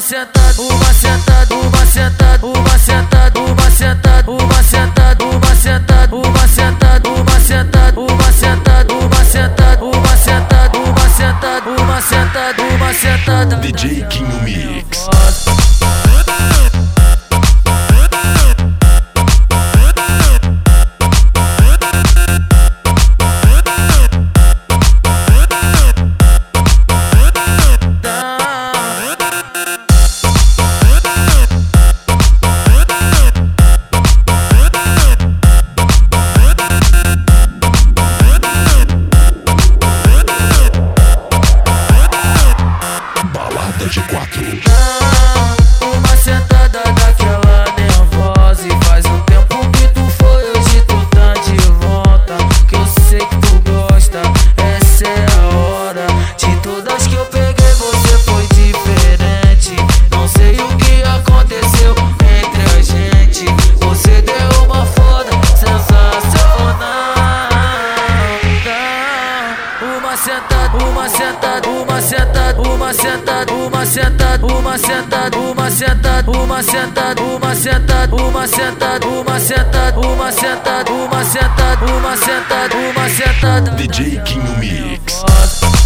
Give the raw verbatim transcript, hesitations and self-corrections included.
sentada, uma sentada, uma sentada, uma sentada, uma sentada, uma sentada, uma sentada, uma sentada, uma sentada, uma sentada, uma sentada, uma sentada, uma sentada, uma sentada, uma sentada. D J Quinho Mix. De quatro. Uma sentada daquela nervosa. E faz um tempo que tu foi, hoje tu tá de volta. Que eu sei que tu gosta, essa é a hora. De todas que eu peguei você foi diferente. Não sei o que aconteceu entre a gente. Você deu uma foda sensacional. Uma sentada, uma sentada, uma sentada, uma sentada, uma sentada, uma sentada, uma sentada, uma sentada, uma sentada, uma sentada, uma sentada, uma sentada, uma sentada, uma sentada, uma sentada. D J Quinho Mix.